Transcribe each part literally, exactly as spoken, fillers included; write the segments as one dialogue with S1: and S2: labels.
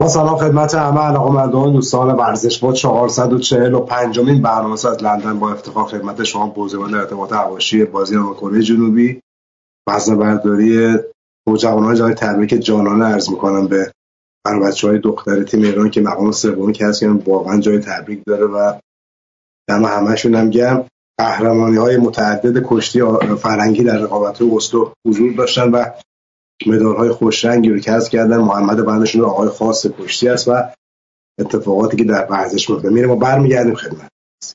S1: با سلام خدمت همه علاقه‌مندان دوستان ورزش. با چهارصد و چهل و پنجمین برنامه از لندن با افتخار خدمت شما بازیکن ارتباط حواشی بازی با کره جنوبی وزنه‌برداری نوجوانان جای تبریک جانانه عرض می‌کنم به هر بچه‌های دختر تیم ایران که مقام سومی کسب کردن. واقعا جای تبریک داره و دم همه‌شون هم گرم. قهرمانی‌های متعدد کشتی فرنگی در رقابت‌های اسلو حضور داشتن و مدال‌های خوشرنگی رو کسب کردن. محمد بعدشون رو آقای خاص کشتی است و اتفاقاتی که در ورزش میفته. میریم و برمیگردیم خدمت.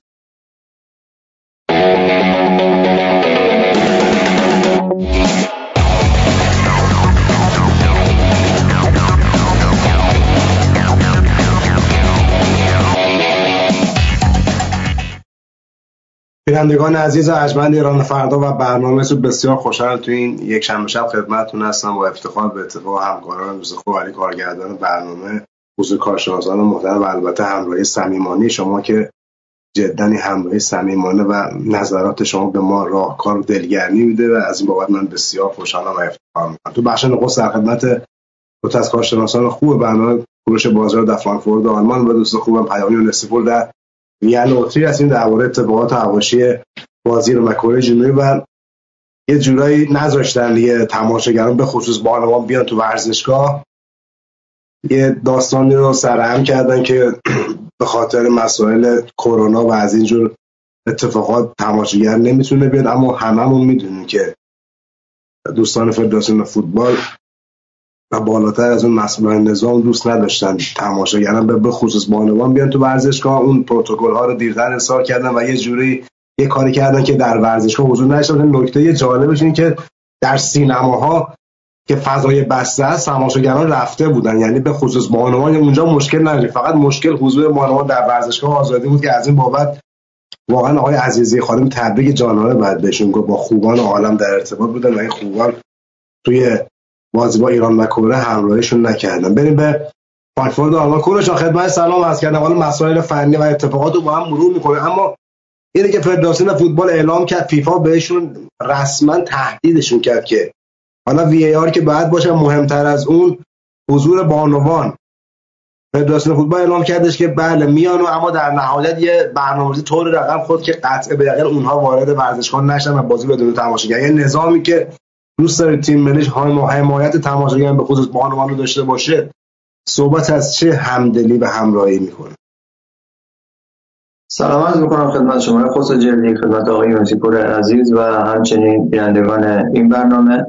S1: بینندگان عزیز ارجمند ایران فردا و برنامه سو بسیار خوشحال تو این یک شنبه شب خدمتتون هستم با افتخار به اتفاق همکاران روز خوب علی کارگردان برنامه، حضور کارشناسان محترم و البته همراهی صمیمانه شما که جداً همراهی صمیمانه و نظرات شما به ما راهکار و دلگرمی میده و از این بابت من بسیار خوشحالم و افتخار میکنم. تو بخش نخست در خدمت دو تا از کارشناسان خوب برنامه کوروش بازار در فرانکفورت آلمان و دوست خوبم پیامی و نسیپور در وین لوتری هستیم درباره اتفاقات حواشی بازی رو کره جنوبی و یه جورایی نذاشتن دیگه تماشاگران به خصوص بانوان بیان تو ورزشگاه. یه داستانی رو سرهم کردن که به خاطر مسائل کرونا و از اینجور اتفاقات تماشاگر نمیتونه بیاد، اما هممون میدونیم که دوستان فدراسیون فوتبال و بالاتر از اون مسئولان نظام دوست نداشتن تماشاگران به خصوص بانوان بیان تو ورزشگاه. اون پروتکل ها رو دیرتر ارسال کردن و یه جوری یه کاری کردن که در ورزشگاه حضور نداشته باشه. نکته جالبش این که در سینماها که فضای بسته است تماشاگران رفته بودن، یعنی به خصوص بانوان اونجا مشکل نداشت، فقط مشکل حضور بانوان در ورزشگاه آزادی بود که از این بابت واقعا آقای عزیزی خانم تبریک جانانه بعد بهشون گفت. با خوبان عالم در ارتباط بودن و این خوبان توی بازی با ایران و کره همراهیشون نکردن. بریم به فرانکفورت آلمان. کوروش خدمت سلام عرض کردم. حالا مسائل فنی و اتفاقات رو با هم مرور می‌کنیم، اما اینه که فدراسیون فوتبال اعلام کرد، فیفا بهشون رسما تهدیدشون کرد که حالا وی ای آر که بعد باشه، مهمتر از اون حضور بانوان. فدراسیون فوتبال اعلام کردش که بله میان، اما در نهایت یه برنامه‌ریزی طور رقم خود که قطع به یقین اونها وارد ورزشگاه نشن و بازی بدون تماشاگر. یعنی نظامی که دوست داره تیم ملیش حمایت تماشاگران به خصوص بانوان رو داشته باشه، صحبت از چه همدلی و همراهی میکنه؟
S2: سلام عرض میکنم خدمت شما خصوص جلدی، خدمت آقای نسیپور عزیز و همچنین بینندگان این برنامه.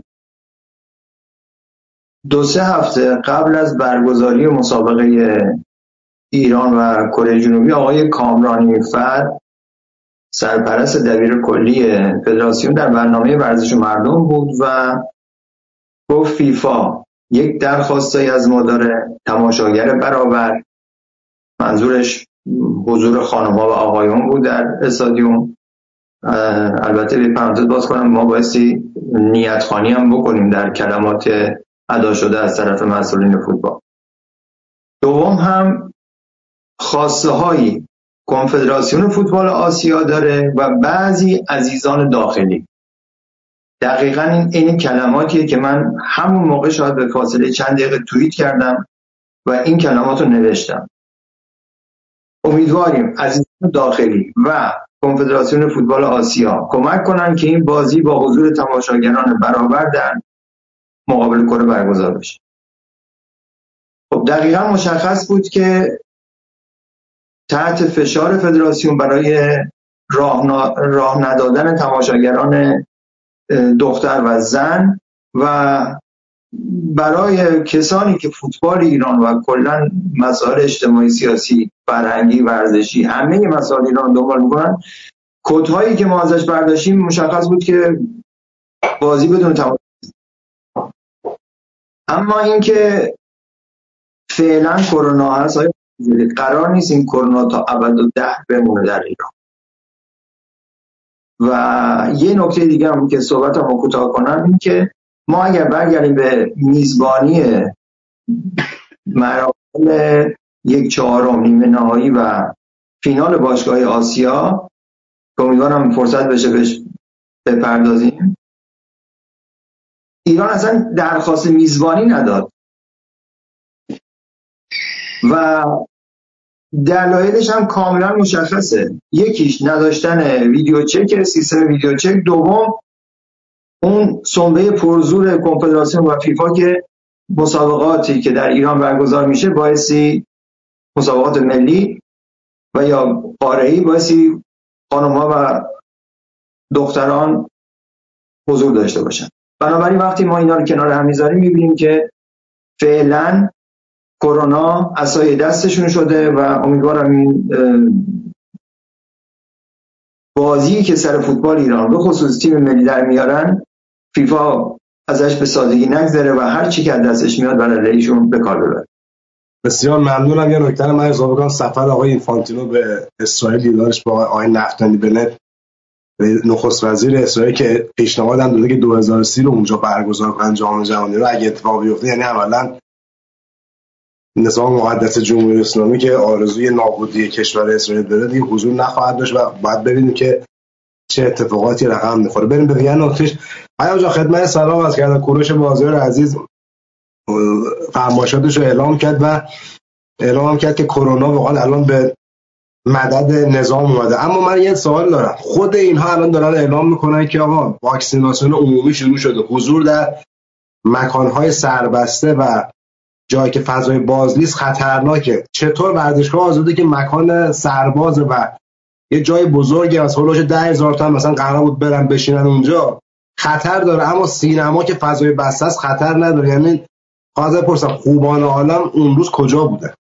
S2: دو سه هفته قبل از برگزاری مسابقه ایران و کره جنوبی، آقای کامرانی فر سرپرست دبیر کلی فدراسیون در برنامه ورزش مردم بود و گفت فیفا یک درخواستایی از ما داره، تماشاگر برابر، منظورش حضور خانم‌ها و آقایون بود در استادیوم. البته به پرانتز باز کنم ما بایستی نیتخوانی هم بکنیم در کلمات ادا شده از طرف مسئولین فوتبال. دوم هم خواسته هایی کنفدراسیون فوتبال آسیا داره و بعضی عزیزان داخلی. دقیقاً این این کلماتیه که من همون موقع شاید به فاصله چند دقیقه توییت کردم و این کلمات رو نوشتم. امیدواریم عزیزان داخلی و کنفدراسیون فوتبال آسیا کمک کنن که این بازی با حضور تماشاگران برابر در مقابل کره برگزار بشه. خب دقیقاً مشخص بود که تحت فشار فدراسیون برای راه, راه ندادن تماشاگران دختر و زن و برای کسانی که فوتبال ایران و کلاً مسائل اجتماعی، سیاسی، فرهنگی، ورزشی، همه مسائل ایران دنبال میکنن، کدهایی که ما ازش برداشتیم مشخص بود که بازی بدون تماشاگر. اما اینکه فعلا کرونا هست، قرار نیست این کرونا تا ابدالدهر بمونه در ایران. و یه نکته دیگه هم که صحبتمو کوتاه کنم این که ما اگر برگردیم به میزبانی مراحل یک چهارم، نیمه نهایی و فینال باشگاه آسیا که امیدوارم فرصت بشه بهش بپردازیم، ایران اصلا درخواست میزبانی نداد. و دلایلش هم کاملا مشخصه. یکیش نداشتن ویدیو چک، سیستم ویدیو چک. دوم اون سنبه پرزور کنفدراسیون و فیفا که مسابقاتی که در ایران برگزار میشه بایستی مسابقات ملی و یا قاره‌ای بایستی خانم‌ها و دختران حضور داشته باشن. بنابراین وقتی ما اینا رو کنار هم میذاریم میبینیم که فعلا کرونا عصای دستشون شده و امیدوارم این بازی که سر فوتبال ایران به خصوص تیم ملی در میارن فیفا ازش به سادگی نگذره و هر چی که از دستش میاد برای علیشون به کار ببره.
S1: بسیار ممنونم. یه نکته من اضافه کنم، سفر آقای اینفانتینو به اسرائیل، دیدارش با آقای نفتالی بنت نخست وزیر اسرائیل که پیشنهاد هم داده که دو هزار و سی رو اونجا برگزار کنن جام جهانی رو اگه اتفاق بیفته، یعنی عملاً نظام مقدس جمهوری اسلامی که آرزوی نابودی کشور اسرائیل داره دیگه حضور نخواهد داشت و باید ببینیم که چه اتفاقاتی رقم میخوره. بریم به دیگه نکتهش. آیا جا خدمت سلام از کردن کوروش بازیار عزیز فرمایشاتش رو اعلام کرد و اعلام کرد که کرونا واقعا الان به مدد نظام اومده. اما من یه سوال دارم، خود اینها الان دارن اعلام میکنن که آقا واکسیناسیون عمومی شروع شده، حضور در مکانهای سربسته و جایی که فضای باز نیست خطرناکه. چطور ورزشگاه آزاده که مکان سرباز و یه جای بزرگی از هولوش ده هزار تا مثلا قرار بود برن بشینن اونجا خطر داره، اما سینما که فضای بسته است خطر نداره؟ یعنی خواهد بپرسم خوبان عالم اون روز کجا بوده؟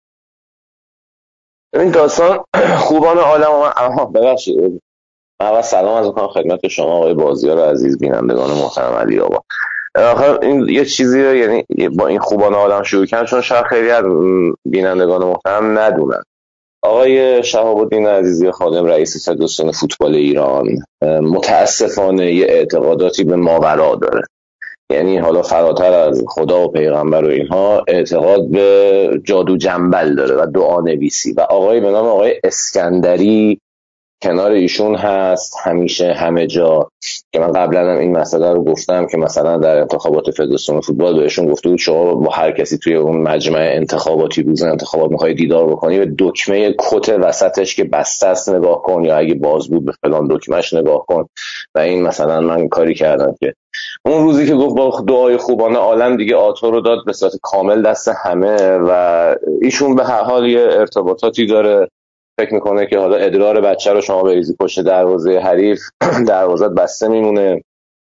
S3: این داستان خوبان عالم اما ببخشید اول سلام از میکنم خدمت شما آقای بازیار عزیز، بینندگان محترم علی آقا. آخه این یه چیزی یعنی با این خوبان عالم شروع کردن چون شاید خیلی از بینندگان محترم ندونن. آقای شهاب الدین عزیزی خادم رئیس فدراسیون فوتبال ایران متاسفانه یه اعتقاداتی به ماورا داره، یعنی حالا فراتر از خدا و پیغمبر و اینها اعتقاد به جادو جنبل داره و دعا نویسی و آقای به نام آقای اسکندری کنار ایشون هست همیشه همه جا، که من قبلا هم این مسئله رو گفتم که مثلا در انتخابات فدراسیون فوتبال بهشون گفته بود شما با هر کسی توی اون مجمع انتخاباتی روز انتخابات میخوای دیدار بکنی به دکمه کت وسطش که بسته است نگاه کن، یا اگه باز بود به فلان دکمهش نگاه کن. و این مثلا من کاری کردم که اون روزی که گفت با دعای خوبان عالم دیگه آتو رو داد به صورت کامل دست همه و ایشون به هر حال یه ارتباطاتی داره، فکر میکنه که حالا ادرار بچه رو شما بریزی پشت دروازه حریف دروازه بسته میمونه.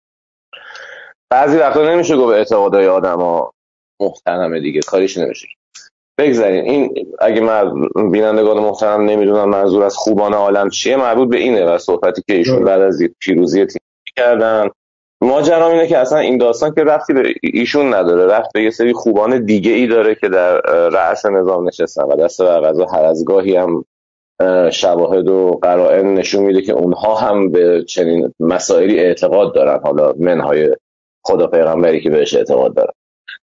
S3: بعضی وقتا نمیشه گفت اعتقادای آدما محترمه دیگه، کاریش نمیشه. بگذارین این اگه من بینندگان محترم نمیدونم منظور از خوبان عالم چیه، مربوط به اینه و صحبتی که ایشون بعد از پیروزی تیم کردن. ماجرا اینه که اصلا این داستان که رفتی به ایشون نداره، رفت به یه سری خوبان دیگه ای داره که در رأس نظام نشستن و دست بر قضا هر از گاهی هم شواهد و قرائن نشون میده که اونها هم به چنین مسائلی اعتقاد دارن، حالا منهای خدا پیغمبری که بهش اعتقاد دارن.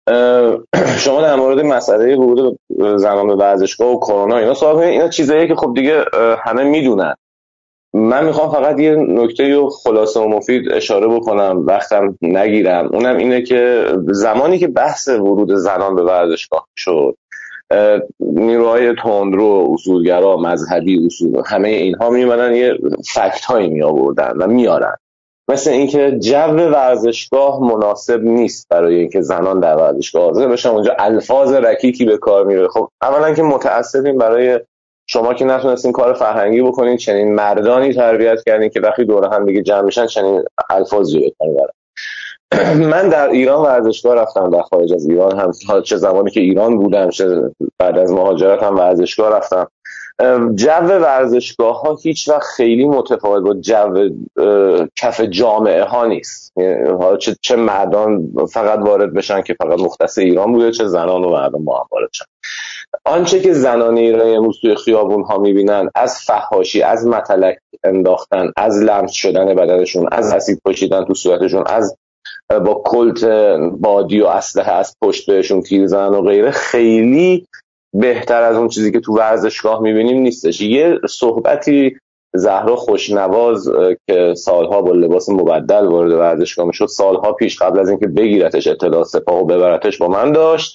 S3: شما در مورد مسئله ورود زنان به ورزشگاه و کرونا اینا سوال کنید، اینا چیزاییه که خب دیگه همه میدونن. من میخوام فقط یه نکته رو خلاصه و مفید اشاره بکنم وقتم نگیرم، اونم اینه که زمانی که بحث ورود زنان به ورزشگاه شد نیروهای تندرو، اصولگرا، مذهبی، اصول همه اینها میمونن یه فکت هایی می آوردن و میارن، مثل اینکه جو ورزشگاه مناسب نیست برای اینکه زنان در ورزشگاه حاضر بشن، اونجا الفاظ رکیکی به کار میره. خب اولا که متاسفیم برای شما که نتونستین کار فرهنگی بکنین، چنین مردانی تربیت کردین که وقتی دور هم دیگه جمع میشن چنین الفاظی به کار میبرن. من در ایران ورزشگاه رفتم، در خارج از ایران هم، چه زمانی که ایران بودم چه بعد از مهاجرت هم ورزشگاه رفتم. جو ورزشگاه ها هیچ وقت خیلی متفاوت با جو کف جامعه ها نیست. چه چه مردان فقط وارد بشن که فقط مختص ایران بوده، چه زنان و مردان با هم وارد شن. آنچه که زنان ایران امروز توی خیابون ها میبینن، از فحاشی، از متلک انداختن، از لمس شدن بدنشون، از اسید پاشیدن تو صورتشون، از با کلت بادی و اسلحه از پشت بهشون تیر زدن و غیره، خیلی بهتر از اون چیزی که تو ورزشگاه میبینیم نیستش. یه صحبتی زهرا خوشنواز که سالها با لباس مبدل وارد ورزشگاه میشد، سالها پیش قبل از اینکه بگیرتش اطلاع سپاه و ببرتش با من داشت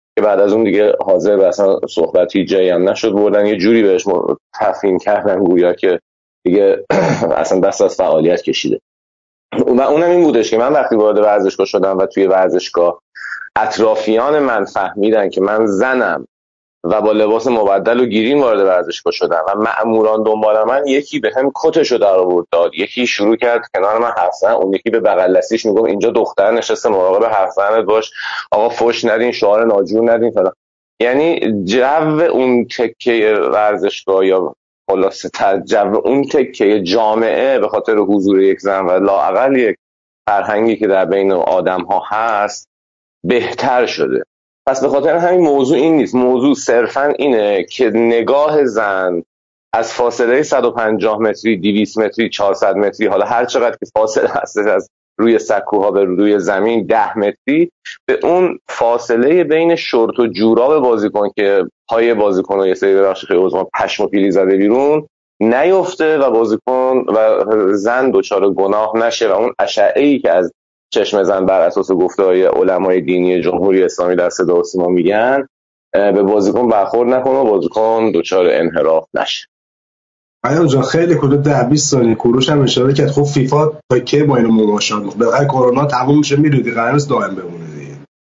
S3: که بعد از اون دیگه حاضر به اصلا صحبتی جایی هم نشد، بردن یه جوری بهش تفهیم کردن گویا که دیگه اصلا دست از فعالیت کشیده. و اونم این بودش که من وقتی وارد ورزشگاه شدم و توی ورزشگاه اطرافیان من فهمیدن که من زنم و با لباس مبدل و گیریم وارد ورزشگاه شدم و مأموران دنبال من، یکی به هم کتشو در آورد داد، یکی شروع کرد کنار من حرف زدن، اون یکی به بغل دستیش میگفت اینجا دختر نشسته مراقب حرف زدنت باش، آقا فوش ندین، شعار ناجور ندین فلان. یعنی جو اون تکه ورزشگاه یا خلاصه تر جو اون تکه جامعه به خاطر حضور یک زن و لااقل یک فرهنگی که در بین آدم ها هست بهتر شده. پس به خاطر همین موضوع این نیست، موضوع صرفا اینه که نگاه زن از فاصله صد و پنجاه متری، دویست متری، چهارصد متری، حالا هر چقدر که فاصله هست از روی سکوها به روی زمین ده متری، به اون فاصله بین شورت و جوراب بازیکن که پای بازیکن و یه سری ببخشید خیلی عذرخواهم پشم و پیلی زده بیرون نیفته و بازیکن و زن دچار گناه نشه و اون اشعه‌ای که از چشم زن بر اساس گفته‌های علمای دینی جمهوری اسلامی در صدا و سیما میگن به بازیکن برخورد نکنه و بازیکن دچار انحراف نشه.
S1: آیا جان خیلی حدود ده بیست ثانیه کوروش هم اشاره کرد. خب فیفا تا کی با اینو مماشات می‌کنه؟ بالاخره کرونا تموم میشه میره دیگه، قرار نیست دائم بمونه دیگه.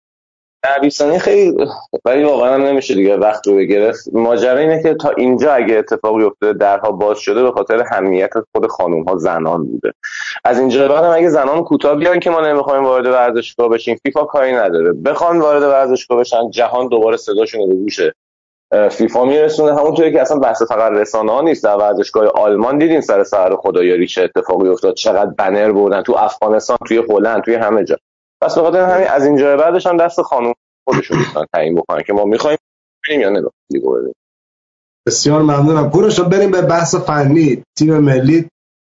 S3: ده بیست ثانیه خیلی، ولی واقعا نمیشه دیگه وقت رو گرفت. ماجرا اینه که تا اینجا اگه اتفاقی افتاده درها باز شده به خاطر هممیت خود خانم‌ها زنان بوده. از اینجا بعد هم اگه زنان کوتاه بیان که ما نمیخوایم وارد ورزشگاه بشیم، فیفا کاری نداره. بخوان وارد ورزشگاه بشن، جهان دوباره صداشون رو به گوش فیفا میرسونه. همونطوری که اصلا بحث فقط رسانه‌ها نیست، در ورزشگاه آلمان دیدین سر سر خدایاری چه اتفاقی افتاد، چقدر بنر بردن تو افغانستان، توی هلند، توی همه جا. پس به خاطر همین از اینجا بعدش هم دست خانم خودشون میتونن تعیین بکنن که ما میخوایم بریم یا نه لیگو ببینیم.
S1: بسیار ممنونم. کوروش بریم به بحث فنی. تیم ملی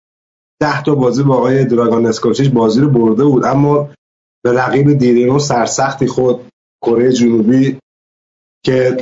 S1: ده تا بازی با آقای دراگان اسکوچیچ بازی رو برده بود، اما به رقیب دیرینه و سرسختی خود کره جنوبی که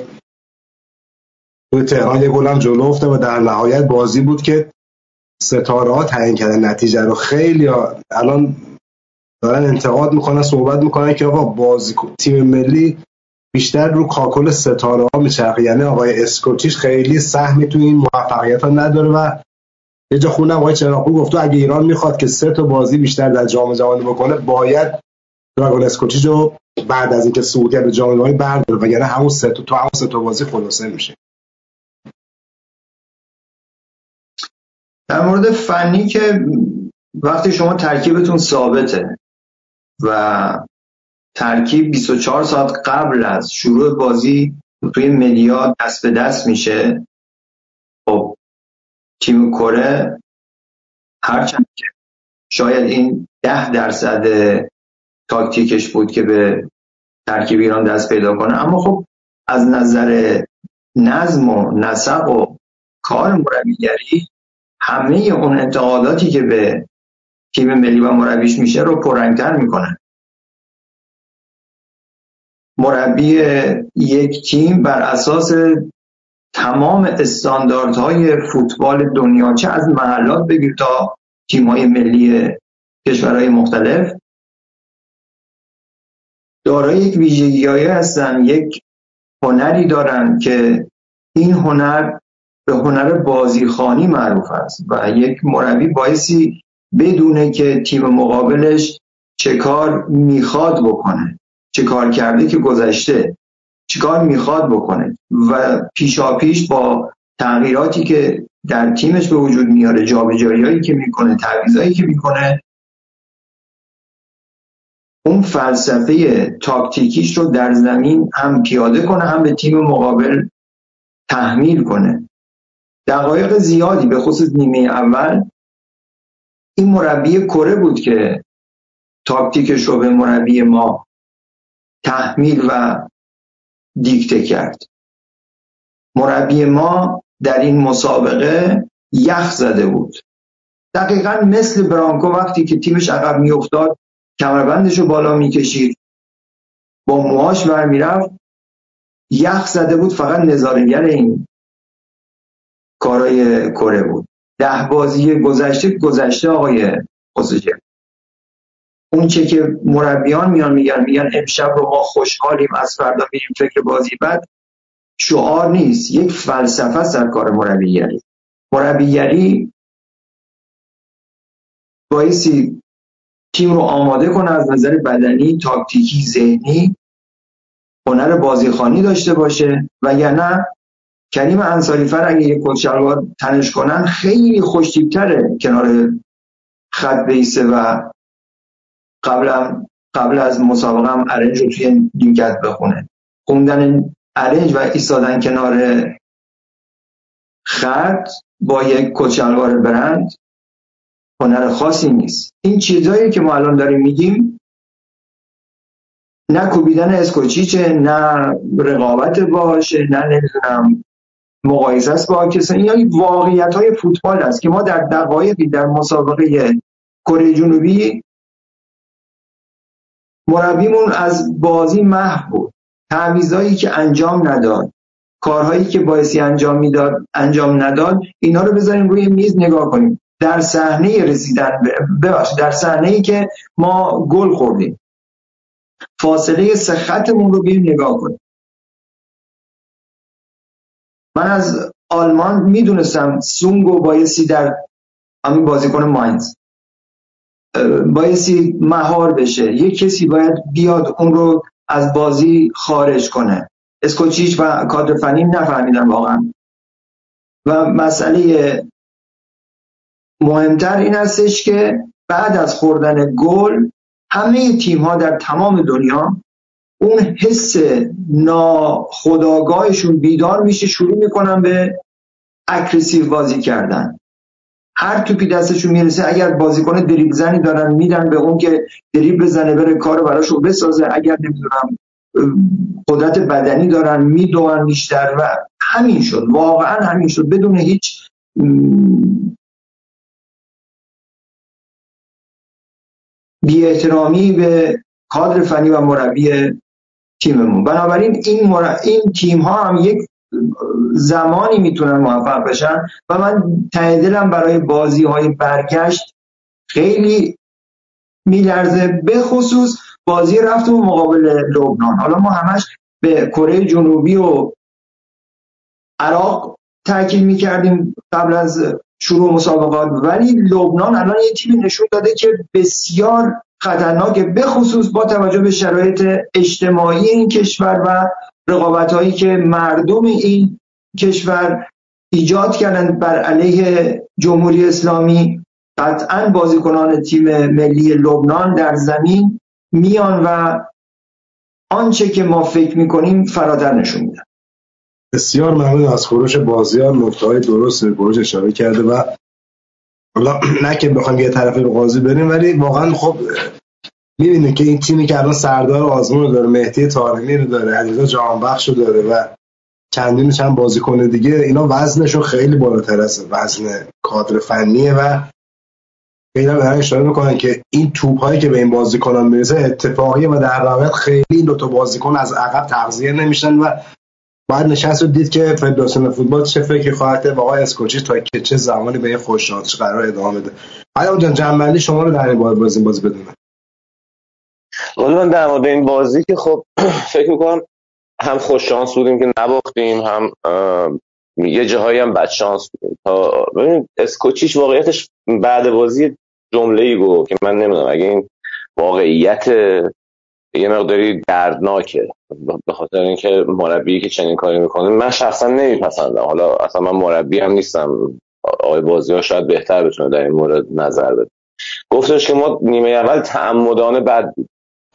S1: توی تهران یه گل هم جلو افتاد و در نهایت بازی بود که ستاره ها تعیین کردن نتیجه رو. خیلی الان دارن انتقاد میکنن، صحبت میکنن که آقا بازی تیم ملی بیشتر رو کاکل ستاره ها میچرخه، یعنی آقای اسکوچیچ خیلی سهمی تو این موفقیت ها نداره. و یه جا خوندم آقای چراغپور گفت اگه ایران میخواد که سه تا بازی بیشتر در جام جهانی بکنه باید دراگون اسکوچیچ رو بعد از اینکه صعود کرد به جام جهانی برداره، وگرنه همون سه تا تو همون سه تا بازی خلاصه میشه.
S2: در مورد فنی که وقتی شما ترکیبتون ثابته و ترکیب بیست و چهار ساعت قبل از شروع بازی توی مدیا دست به دست میشه، خب تیم کره هرچند که شاید این ده درصد تاکتیکش بود که به ترکیب ایران دست پیدا کنه، اما خب از نظر نظم و نسق و کار مربیگری همه اون انتقاداتی که به تیم ملی و مربیش میشه رو پررنگ‌تر میکنه. مربی یک تیم بر اساس تمام استانداردهای فوتبال دنیا، چه از محلات بگیر تا تیم‌های ملی کشورهای مختلف، دارای یک ویژگی‌هایی هستن، یک هنری دارن که این هنر به هنر بازیخوانی معروف است و یک مربی بایستی بدونه که تیم مقابلش چه کار میخواد بکنه، چه کار کرده که گذشته، چه کار میخواد بکنه و پیشا پیش با تغییراتی که در تیمش به وجود میاره، جابجایی‌هایی که میکنه، تعویضایی که میکنه، اون فلسفه تاکتیکیش رو در زمین هم پیاده کنه هم به تیم مقابل تحمیل کنه. دقایق زیادی به خصوص نیمه اول این مربی کره بود که تاکتیکش رو به مربی ما تحمیل و دیکته کرد. مربی ما در این مسابقه یخ زده بود، دقیقاً مثل برانکو وقتی که تیمش عقب می افتاد کمربندش رو بالا می کشید، با موهاش برمی رفت، یخ زده بود، فقط نظاره‌گر این کارای کره بود. ده بازی گذشته گذشته آقای خسوجی اون چه که مربیان میان میگن میگن امشب رو ما خوشحالیم از فردا میریم فکر بازی بعد، شعار نیست، یک فلسفه است در کار مربیگری. مربیگری بایستی تیم رو آماده کنه از نظر بدنی، تاکتیکی، ذهنی، هنر بازیخوانی داشته باشه، وگرنه کریم انصاری فر اگه یک کت شلوار تنش کنن خیلی خوش‌تیپ‌تره کنار خط بیسه و قبل قبل از مسابقه هم ارنج رو توی نیمکت بخونه. خوندن ارنج و ایستادن کنار خط با یک کت شلوار برند هنر خاصی نیست. این چیزایی که ما الان داریم میگیم نه کوبیدن اسکوچیچه، نه رقابت باشه، نه نمیدونم مقایسه است با کسانی، یا واقعیت‌های فوتبال است که ما در دقایقی در مسابقه کره جنوبی مربیمون از بازی محو بود، تعویضایی که انجام نداد، کارهایی که بایستی انجام میداد انجام نداد، اینا رو بذاریم روی میز نگاه کنیم. در صحنه رسیدن ببخشید در صحنه‌ای که ما گل خوردیم فاصله سه خطمون رو بیایم نگاه کنیم. من از آلمان میدونستم سونگو بایستی در همین بازیکن ماینز بایستی مهار بشه، یک کسی باید بیاد اون رو از بازی خارج کنه. اسکوچیچ و کادر فنی نفهمیدن واقعا. و مسئله مهمتر این هستش که بعد از خوردن گل همه تیم ها در تمام دنیا اون حس ناخودآگاهشون بیدار میشه، شروع میکنن به اگریسیو بازی کردن. هر توپی دستشون میرسه اگر بازیکن دریبل زنی دارن میدن به اون که دریبل بزنه بره کارو براشون بسازه، اگر نمیدونم قدرت بدنی دارن میدونن بیشتر. و همین شد، واقعا همین شد، بدون هیچ بی احترامی به کادر فنی و مربی تیممون. بنابراین این مر... این تیم ها هم یک زمانی میتونن موفق بشن و من ته دلم برای بازی های برگشت خیلی میلرزه، به خصوص بازی رفتم مقابل لبنان. حالا ما همش به کره جنوبی و عراق تاکید میکردیم قبل از شروع مسابقات، ولی لبنان الان یه تیم نشون داده که بسیار خطرناکه، به خصوص با توجه به شرایط اجتماعی این کشور و رقابت‌هایی که مردم این کشور ایجاد کردن بر علیه جمهوری اسلامی. قطعاً بازیکنان تیم ملی لبنان در زمین میان و آنچه که ما فکر میکنیم فراتر نشون میدن.
S1: بسیار ممنون از خروش بازیار، نکته‌های درست به خروج اشاره کرده و حالا نه که بخوام یه طرفی رو قاضی بریم، ولی واقعا خب می‌بینید که این تیمی که الان سردار آزمون رو داره، مهدی طارمی رو داره، علیرضا جهانبخش رو داره و چندین چند بازیکن دیگه، اینا وزنشون خیلی بالاتر از وزن کادر فنیه و خیلی هم اشاره میکنن که این توپ‌هایی که به این بازیکنان میرسه اتفاقیه و در واقع خیلی این دو تا بازیکن از عقب تغذیه نمیشن و بعد نشست و دید که فدراسیون فوتبال چه فکری خواهد کرد با آقای اسکوچیچ تا که چه زمانی به این خوششانسی قرار ادامه بده. حالا جان جنبندی شما رو در این بازی بازی بدونم.
S3: ولی من در مورد این بازی که خب فکر میکنم هم خوش شانس بودیم که نباختیم، هم یه جاهایی هم بد شانس بودیم. تا ببین اسکوچیچ واقعیتش بعد بازی جمله‌ای گفت که من نمیدونم اگه این واقعیت یه مقداری دردناکه، به خاطر اینکه مربی که چنین کاری میکنه من شخصا نمیپسندم. حالا اصلا من مربی هم نیستم، آقای بازی‌ها شاید بهتر بتونه در این مورد نظر بده. گفتش که ما نیمه اول تعمدانه بد بود.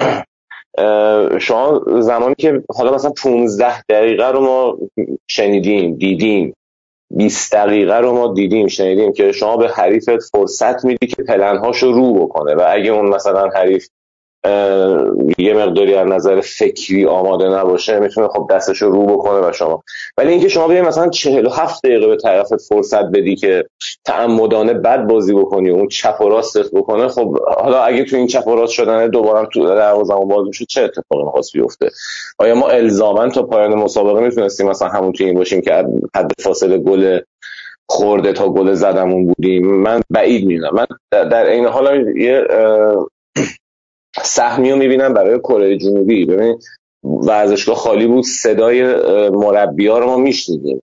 S3: شما زمانی که حالا مثلا پانزده دقیقه رو ما شنیدیم دیدیم، بیست دقیقه رو ما دیدیم شنیدیم که شما به حریفت فرصت میدی که پلن‌هاشو رو بکنه و اگه اون مثلا حریف یه مقداری از نظر فکری آماده نباشه میتونه خب دستشو رو بکنه و شما، ولی اینکه شما بیای مثلا چهل و هفت دقیقه به طرفت فرصت بدی که تعمدانه بد بازی بکنی، اون چپ و راستت بکنه، خب حالا اگه تو این چپ و راست شدن دوباره تو دروازه‌مون باز میشه چه اتفاقی می‌خواست بیفته؟ آیا ما الزاما تا پایان مسابقه میتونستیم مثلا همون تو این باشیم که حد فاصله گل خورده تا گل زدمون بودیم؟ من بعید میدونم. من در این حال یه سهمی رو میبینم برای کره جنوبی. ببینید ورزشگاه خالی بود، صدای مربی‌ها رو ما میشنیدیم،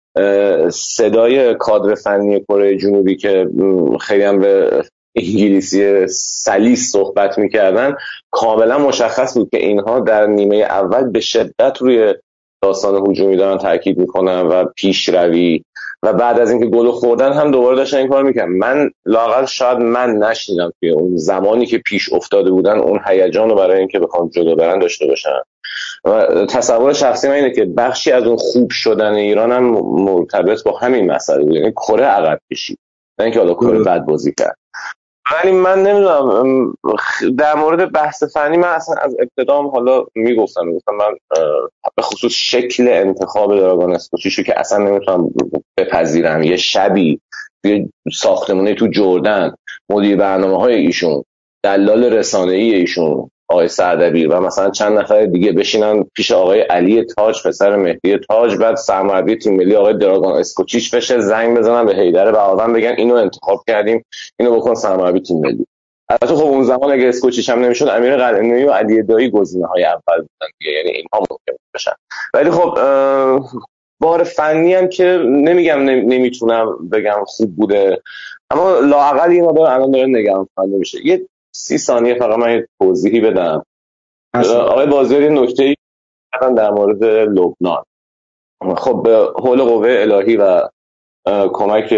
S3: صدای کادر فنی کره جنوبی که خیلی هم به انگلیسی سلیس صحبت میکردن، کاملا مشخص بود که اینها در نیمه اول به شدت روی داستان هجومی دارن تاکید میکنن و پیشروی، و بعد از اینکه گل خوردن هم دوباره داشتن این کار میکنن. من لااقل شاید من نشنیدم که اون زمانی که پیش افتاده بودن اون هیجان رو برای اینکه بخوام جلو برن داشته باشن. و تصور شخصی من اینه که بخشی از اون خوب شدن ایران هم مرتبط با همین مسئله بود، یعنی کره عقب کشید، نه اینکه حالا کره بد بازی کرد. ولی من نمیدونم در مورد بحث فنی، من اصلا از ابتدام حالا میگفتم میگفتم من به خصوص شکل انتخاب دراگان اسکوچیشو که اصلا نمیتونم بپذیرم. یه شبی یه ساختمونه تو جردن مدیر برنامه‌های ایشون، دلال رسانه‌ای ایشون آقای سعدبیر و مثلا چند نفر دیگه بشینن پیش آقای علی تاج پسر مهدی تاج، بعد سرمربی تیم ملی آقای دراگان اسکوچیچ بشه، زنگ بزنن به حیدر بهاون بگن اینو انتخاب کردیم اینو بکن سرمربی تیم ملی. البته خب اون زمان اگه اسکوچیچ هم نمیشد امیر قلعه‌نویی و علی دایی گزینه‌های اول بودن دیگه، یعنی اینها ممکن بشن. ولی خب بار فنی هم که نمیگم نمیتونم بگم خوب بوده، اما لااقل این مدار الان داره نگران کننده میشه. یه سی ثانیه فقط من یه توضیحی بدم. آقای بازیار یه نکته‌ای کردن در مورد لبنان. خب به حول قوه الهی و کمک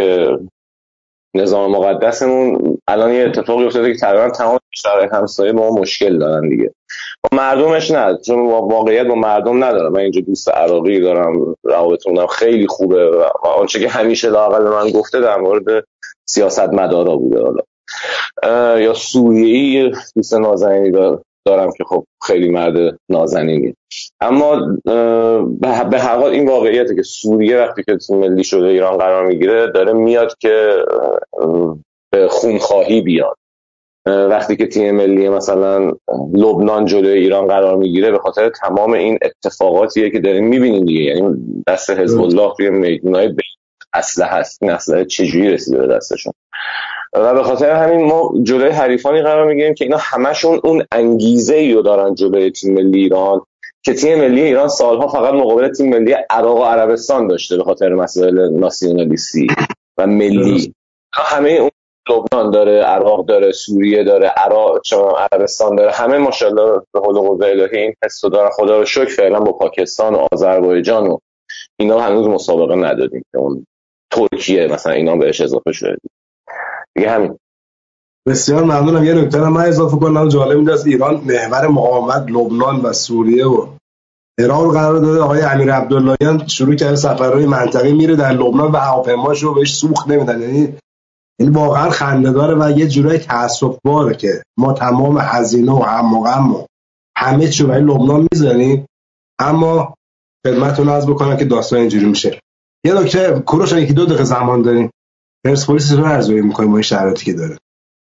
S3: نظام مقدسمون الان یه اتفاقی افتاده که تقریبا تمام کشورهای همسایه با ما مشکل دارن دیگه. با مردمش نه، چون واقعیت با مردم ندارم. من اینجا دوست عراقی دارم، روابطمون خیلی خوبه و آنچه که همیشه لااقل به من گفته در مورد سیاستمدارا بوده. حالا یا سوریه‌ای دوست نازنینی دارم که خب خیلی مرد نازنینی، اما به هر حال این واقعیته که سوریه وقتی که تیم ملی شده ایران قرار میگیره داره میاد که به خونخواهی بیاد. وقتی که تیم ملی مثلا لبنان جلوی ایران قرار میگیره به خاطر تمام این اتفاقاتیه که داریم میبینیم دیگه، یعنی دست حزب الله توی میدونای اسلحه هست، این اسلحه چجوری رسیده به دستشون، و به خاطر همین ما جلوی حریفانی قرار میگیریم که اینا همشون اون انگیزه‌ای رو دارن جلوی تیم ملی ایران که تیم ملی ایران سالها فقط مقابل تیم ملی عراق و عربستان داشته به خاطر مسائل ناسیونالیستی و ملی. همه اون لبنان داره، عراق داره، سوریه داره، عراق عربستان داره، همه ماشاءالله به حول قوه الهی این حسو دارن. خدا رو شکر فعلا با پاکستان و آذربایجان و اینا هنوز مسابقه ندادیم که اون ترکیه مثلا اینا بهش اضافه شده دیگه. همین.
S1: بسیار ممنونم. یه نکته من اضافه کنم جالب اینه از ایران محور مقاومت لبنان و سوریه و عراق قرار داده. آقای امیر عبداللهیان شروع کرده سفرهای منطقی میره در لبنان و هواپیماشو بهش سوخت نمیدن. یعنی این واقعا خنده‌داره و یه جورای تأسف‌باره که ما تمام هزینه و هم و غم و همه چی برای لبنان میذاریم، اما خدمتتون عرض بکنم که داستان اینجوری میشه. یه نکته کوروش یکی دو دقیقه زمان داریم، پرسپولیس رو ارزیابی می‌کنیم با این شرایطی که داره.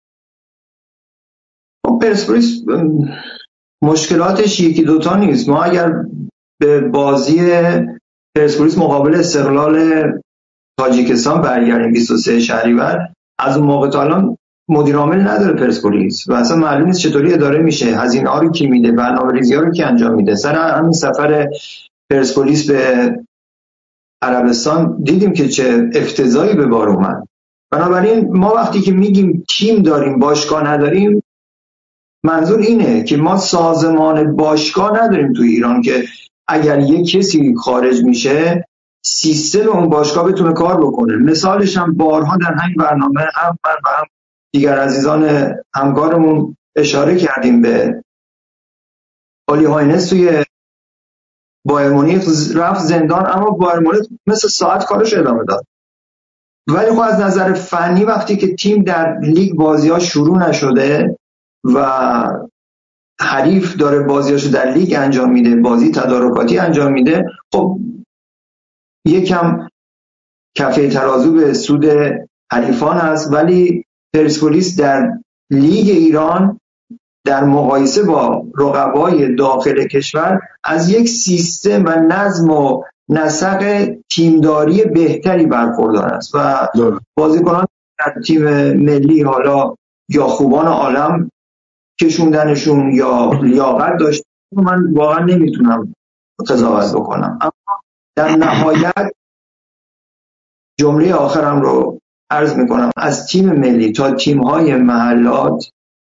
S2: پرسپولیس مشکلاتش یکی دوتا نیست. ما اگر به بازی پرسپولیس مقابل استقلال تاجیکستان برگردیم بیست و سوم شهریور، از اون موقع تا الان مدیر عامل نداره پرسپولیس و اصلا معلوم نیست چطوری اداره میشه، هزینه‌ها رو کی میده، برنامه‌ریزی‌ها رو کی انجام میده. سر همین سفر پرسپولیس به عربستان دیدیم که چه افتضاحی به بار اومد. بنابراین ما وقتی که میگیم تیم داریم باشگاه نداریم، منظور اینه که ما سازمان باشگاه نداریم تو ایران که اگر یک کسی خارج میشه سیستم اون باشگاه بتونه کار بکنه. مثالش هم بارها در همین برنامه هم من و هم دیگر عزیزان همکارمون اشاره کردیم به اولی هاینس توی بایر مونیخ رفت زندان، اما بایر مونیخ مثل ساعت کارش ادامه داد. ولی خب از نظر فنی وقتی که تیم در لیگ بازی‌ها شروع نشده و حریف داره بازیاشو در لیگ انجام میده، بازی تدارکاتی انجام میده، خب یکم کفه ترازو به سود حریفان هست. ولی پرسپولیس در لیگ ایران در مقایسه با رقبای داخل کشور از یک سیستم و نظم و نسق تیمداری بهتری برخوردار است و بازیکنان در تیم ملی حالا یا خوبان عالم کشوندنشون یا لیاقت داشت، من واقعا نمیتونم قضاوت بکنم. اما در نهایت جمله آخرم رو عرض میکنم، از تیم ملی تا تیم‌های محلات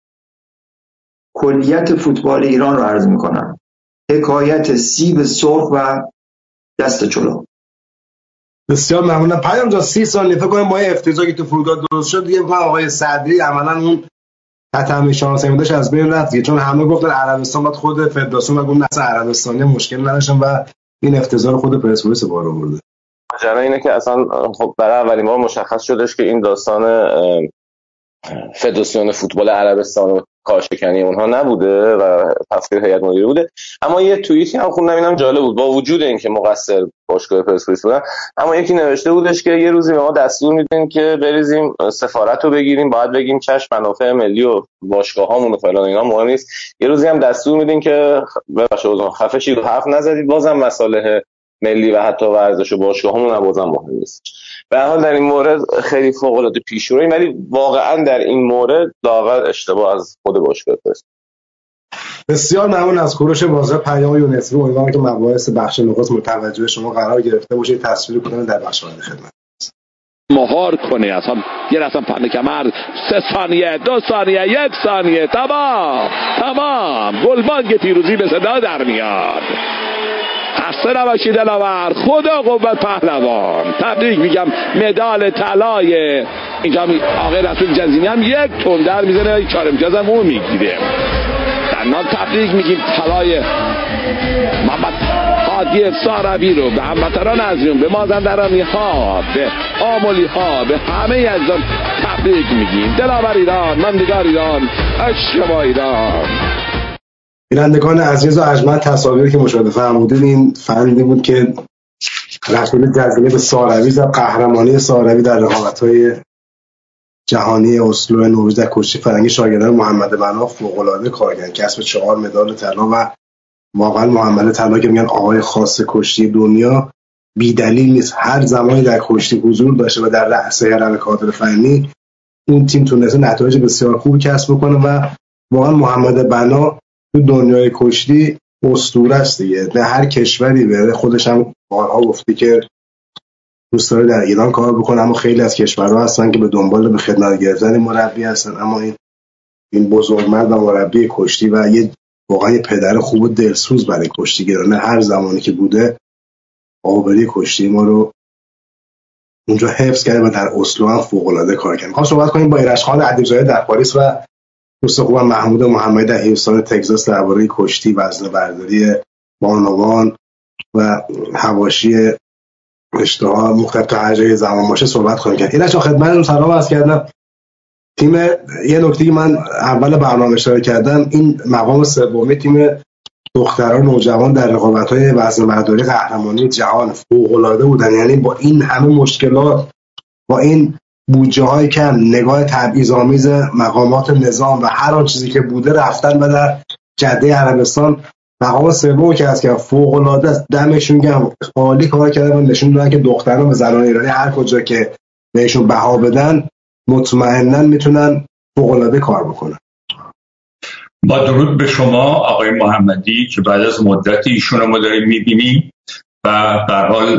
S2: کلیت فوتبال ایران رو عرض میکنم، حکایت سیب سرخ و دست چلو.
S1: بسیار ممنونم. پیام جان سی ثانیه فکر کنم با افتضاحی که تو فرودگاه درست شد دیگه آقای صدری عملاً اون تطعیم شانس داشت از بین رفت، چون همه گفتن عربستان بعد خود فدراسیون و گفت اصلا عربستانی مشکل نداشتن و این افتضاح رو خود پرسپولیس بار آورده.
S3: ماجرا اینه که اصلا خب برای اولین بار مشخص شدش که این داستان فدراسیون فوتبال عربستان و کارشکنی اونها نبوده و تصویر هیئت مدیره بوده. اما یه توییتی هم خوندم اینم جالب بود، با وجود اینکه مقصر باشگاه پرسپولیس بودن، اما یکی نوشته بودش که یه روزی به ما دستور میدین که بریزیم سفارت رو بگیریم، باید بگیم چشم منافع ملی و باشگاه‌هامون و فلان اینا مهم نیست. یه روزی هم دستور میدین که ببخشید خفه شید و حرف نزدید، بازم مصالح ملی و حتی ورزش و باشگاه‌هامون بازم مهم نیست. به هر حال در این مورد خیلی فوق‌العاده پیشروی، ولی واقعا در این مورد لااقل اشتباه از خود باشگاه است.
S1: بسیار ممنون از کوروش بازار پیام یونسکو. امیدوارم که مباحث بخش نخست متوجه شما قرار گرفته باشه، تصویر کنه در بخش بعدی خدمت
S4: مهار کنه. اصلا یه رفتم پهن کمر، سه ثانیه، دو ثانیه، یک ثانیه، تمام تمام گلبانگ پیروزی به صدا در میاد. خسته نباشید دلاور، خدا قوت پهلوان. تبریک میگم، مدال طلای اینجا می... آقای رسول جزینی هم یک تون در میزنه، چهار امتیاز هم اون میگیره. در نام تبریک میگیم طلای محمد هادی ساروی رو به هموطنان عزیزم، به مازندرانی ها، به آملی ها، به همه عزیزان تبریک میگیم. دلاور ایران، ماندگار ایران، عشق با ایران.
S1: بینندگان عزیز و ارجمند، تصاویری که مشاهده فرمودید این فردی بود که رسول جزینی به ساروی زد. قهرمانی ساروی در رقابت‌های جهانی اسلو نوروز در کشتی فرنگی شاگردان محمد بنا فوق‌العاده کار کردن، کسب چهار مدال طلا و واقعا محمد طلا که میگن آقای خاص کشتی دنیا بی‌دلیل نیست. هر زمانی در کشتی حضور داشته و در رأس هرم کادر فنی اون تیم تونسته نتایج بسیار خوب کسب بکنه و واقعا محمد بنا تو دنیای کشتی اسطوره است دیگه. در هر کشوری بره، خودش هم بارها گفته که دوست داره در ایران کار بکنه، اما خیلی از کشورها هستن که به دنبال به خدمت گرفتن مربی هستن، اما این این بزرگمرد و مربی کشتی و یه واقعا یه پدر خوب و دلسوز برای کشتیگرانه هر زمانی که بوده آبروی کشتی ما رو اونجا حفظ کرده و در اسلو هم فوق‌العاده کار کرده. می‌خوام صحبت کنیم با ایرج‌خان ادیب‌زاده در پاریس و دوست خوبم محمود محمدی در هیوستن تگزاس درباره کشتی، وزنه برداری، بانوان و حواشی اشتها مختلف تا هر جای زمان باشه صحبت خواهیم کرد. اینا چون خدمتتون سلام عرض کردم. تیم یه نکته که من اول برنامه اشاره کردم، این مقام سومی تیم دختران نوجوان در رقابت‌های وزنه برداری قهرمانی جهان فوق‌العاده بودن. یعنی با این همه مشکلات، با این بودجه‌های کم، نگاه تبعیض‌آمیز مقامات نظام و هر آن چیزی که بوده رفتن و در جده عربستان مقام سوم که هست که فوق‌العاده است. دمشون گرم، عالی کار کردن و نشون دادن که دختران و زنان ایرانی هر کجا که بهشون بها بدن مطمئناً میتونن فوق‌العاده کار بکنن.
S5: با درود به شما آقای محمدی که بعد از مدتی ایشون رو ما داریم میبینیم و به هر حال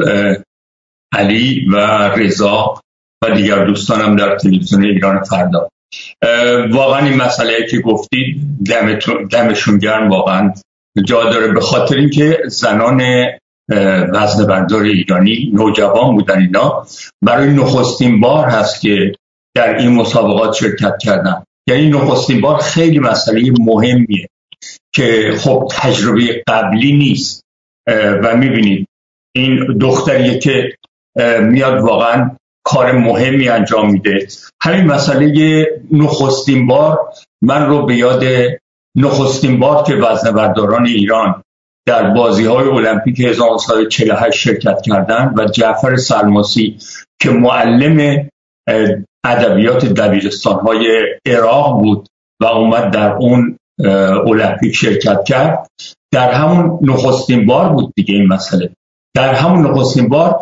S5: علی و رضا و دیگر دوستانم در تلویزیون ایران فردا. واقعا این مسئله که گفتید دمشون گرم، واقعا جا داره، به خاطر اینکه زنان وزنه بردار ایرانی نوجوان بودن، اینا برای نخستین بار هست که در این مسابقات شرکت کردن. یعنی نخستین بار خیلی مسئله مهمیه که خب تجربه قبلی نیست و میبینید این دختریه که میاد واقعا کار مهمی انجام میده. همین مسئله نخستین بار من رو به یاد نخستین بار که وزنه برداران ایران در بازی‌های المپیک هزار و نهصد و چهل و هشت شرکت کردند و جعفر سلماسی که معلم ادبیات دبیرستان‌های عراق بود و اومد در اون المپیک شرکت کرد، در همون نخستین بار بود دیگه. این مسئله در همون نخستین بار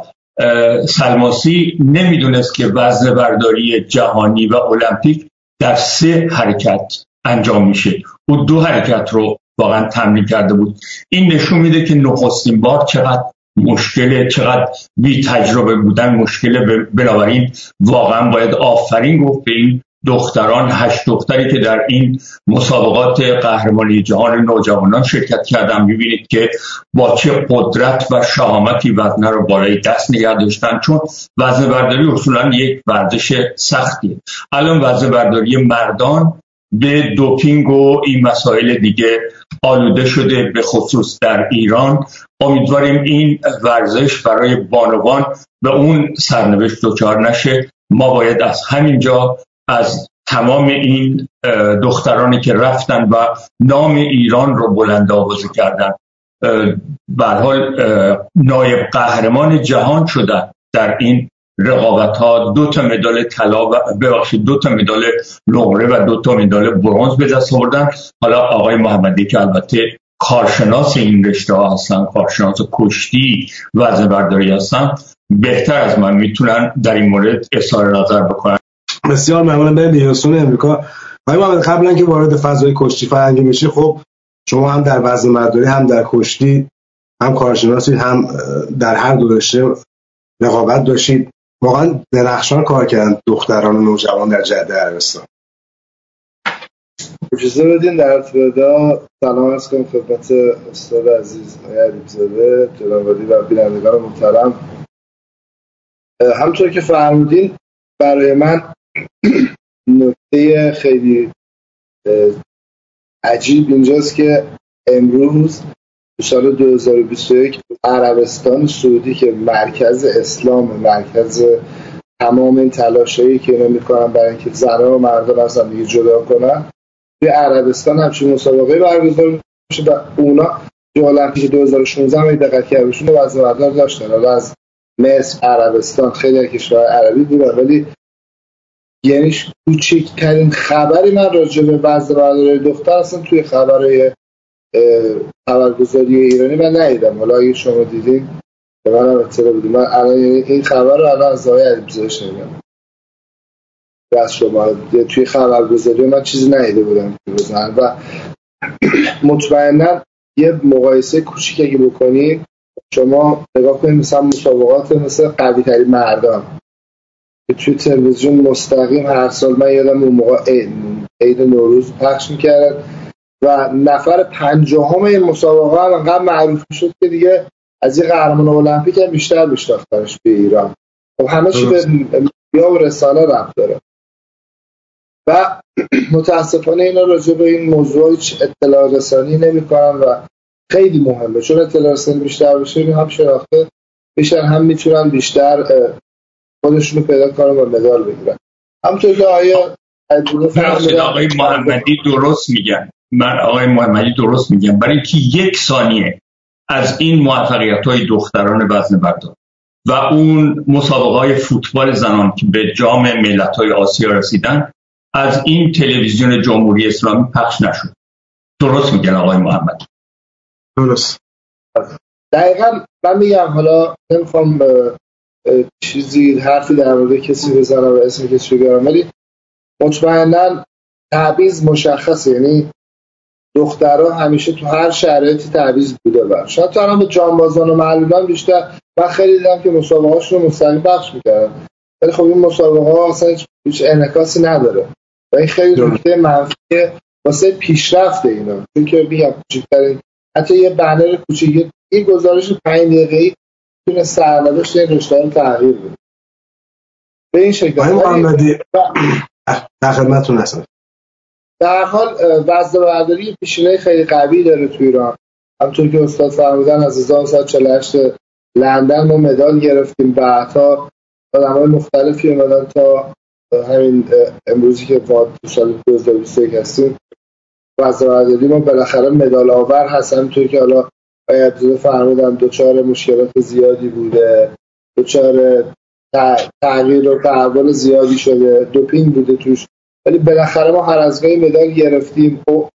S5: سلماسی نمیدونست که وزنه برداری جهانی و المپیک در سه حرکت انجام میشه. او دو حرکت رو واقعا تمرین کرده بود. این نشون میده که نخستین بار چقدر مشکل، چقدر بی تجربه بودن مشکل. بنابراین واقعا باید آفرین گفت به این دختران، هشت دختری که در این مسابقات قهرمانی جهان نوجوانان شرکت کردن. میبینید که با چه قدرت و شهامتی وزنه رو بالای دست نگه داشتن، چون وزنه برداری اصولا یک ورزش سختیه. الان وزنه برداری مردان به دوپینگ و این مسائل دیگه آلوده شده، به خصوص در ایران. امیدواریم این ورزش برای بانوان به اون سرنوشت دچار نشه. ما باید از همینجا از تمام این دخترانی که رفتن و نام ایران رو بلند آوازی کردن، به هر حال نایب قهرمان جهان شدن در این رقابت ها، دو تا مدال طلا و ببخشید دو تا مدال نقره و دو تا مدال برنز به دست آوردن. حالا آقای محمدی که البته کارشناس این رشته ها هستن، کارشناس کشتی وزنه برداری هستن، بهتر از من میتونن در این مورد اظهار نظر بکنن.
S1: بسیار ممنونم. بریم بیرون امریکا. آقای محمد، قبل اینکه وارد فضای کشتی فرنگی بشی، خب شما هم در وزنه برداری هم در کشتی هم کارشناسی هم در هر دو رشته رقابت داشتید. واقعا درخشان کار کردن دختران و نوجوان در جده عربستان.
S6: اجازه بدین در ابتدا سلام عرض کنم خدمت استاد عزیز آقای علیزاده، جناب عالی و بینندگان محترم. همونطور که فرمودین، برای من نکته خیلی عجیب اینجاست که امروز سال دو هزار و بیست و یک عربستان سعودی که مرکز اسلام، مرکز تمام این تلاشایی که اینا میکنن برای اینکه زنان و مردان از هم دیگه جدا کنن، توی عربستان همچین مسابقه برگزار میشه و اونا تو المپیک دو هزار و شانزده هم دقت کردشون وزنه بردار داشتن. حالا از مصر، عربستان، خیلی از کشورهای عربی بودن، ولی یعنی کوچکترین خبری من راجع به وزنه برداری دختر اصلا توی خبرهای خبرگزاری ایرانی من ندیدم. حالا اگه شما دیدین به من هم اطلاع بدید. من الان این خبر رو الان از آقای علیزاده شنیدم و از شما توی خبرگزاری من چیزی ندیده بودم بزنن. و مطمئنا یه مقایسه کوچیک اگه بکنید، شما نگاه کنید مثلا مسابقات مثل قوی ترین مردان که توی تلویزیون مستقیم هر سال، من یادم اون موقع عید نوروز پخش میکردن و نفر پنجاهم این مسابقه هم انقدر معروف شد که دیگه از این قهرمان المپیک هم بیشتر میشناختنش به ایران. خب همه چی به مدیا و رسانه ربط داره و متاسفانه اینا راجع به این موضوع هیچ اطلاع رسانی نمی‌کنن و خیلی مهمه، چون اطلاع رسانی بیشتر بشه هم شناخته بیشتر، هم میتونن بیشتر خودشونو پیدا کنن و مدال بگیرن. همونطور که آیا
S5: آقای محمدی درست میگن، من آقای محمدی درست میگم، برای اینکه یک ثانیه از این موفقیت‌های دختران وزنه بردار و اون مسابقه‌های فوتبال زنان که به جام ملت‌های آسیا رسیدن از این تلویزیون جمهوری اسلامی پخش نشد. درست میگن آقای محمدی.
S1: درست.
S6: دقیقاً من میگم، حالا نمیخوام چیزی حرفی در مورد کسی بزنم و اسم کسی بگم، ولی مطمئناً تبعیض مشخصه. یعنی دخترها همیشه تو هر شرایطی تبعیض بوده و شاید تا الان به جانبازان و معلولان بیشتر. من خیلی دیدم که مسابقه‌هاشون رو مستقیم پخش می‌کردن، ولی خب این مسابقه‌ها اصلا هیچ انعکاسی نداره و این خیلی نکته منفیه واسه پیشرفت اینا. چون که میگم کوچکترین حتی یه بنر کوچیک، این گزارش پنج دقیقه‌ای میتونه سرنوشت این رشته رو تغییر بده. به این شکل
S1: محمدی در خدمتتون هستم.
S6: در حال وزنه برداری پیشینه خیلی قوی داره تو ایران. همونطور که استاد فرمودن از هزار و نهصد و چهل و هشت لندن ما مدال گرفتیم، بعدها آدم‌های مختلفی اومدن تا همین امروزی که ما تو سال دو هزار و بیست و یک هستیم. وزنه برداری ما بالاخره مدال آور هست. همونطور که حالا آیت فرمودن دچار مشکلات زیادی بوده، دچار تغییر و تحول زیادی شده، دوپینگ بوده توش، ولی بالاخره ما هر از گاهی مدال گرفتیم و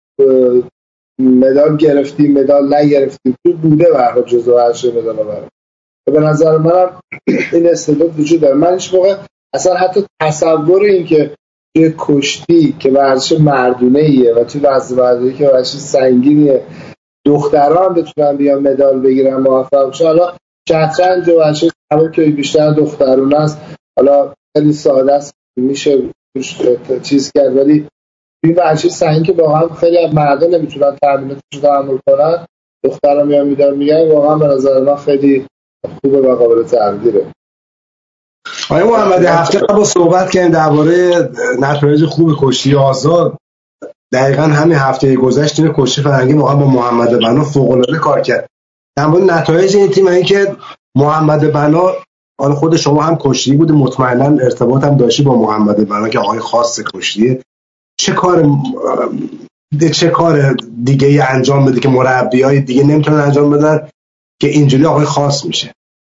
S6: مدال گرفتیم مدال نگرفتیم تو بوده به هر حال جزو هشت مدال آور. به نظر منم این استعداد وجود داره. من هیچ موقع اصلا حتی تصور این که توی کشتی که ورزش مردونه ایه و توی وزن برداری که ورزش سنگینیه دختران بتونن بیان مدال بگیرن موفق بشن. حالا شطرنج و ورزش که بیشتر دخترونه است، حالا خیلی ساده است میشه چیز کرد، ولی این ورزش سنگین که واقعا خیلی از مردان نمیتونن تمریناتش رو تحمل کنن، دختران میان میدن میگن، واقعا به نظر من خیلی خوبه و قابل تقدیره.
S1: آقای محمدی هفته قبل صحبت کردیم درباره نتایج خوب کشتی آزاد. دقیقاً همین هفته گذشته تیم کشتی فرنگی واقعا با محمد بنا فوق‌العاده کار کرد. در مورد نتایج این تیم این که محمد بنا، حالا خود شما هم کشتی بود، مطمئنا ارتباط هم داشتی با محمد بنا که آقای خاص کشتیه، چه کار چه کار دیگه ای انجام بده که مربیای دیگه نمیتونن انجام بدن که اینجوری آقای خاص میشه؟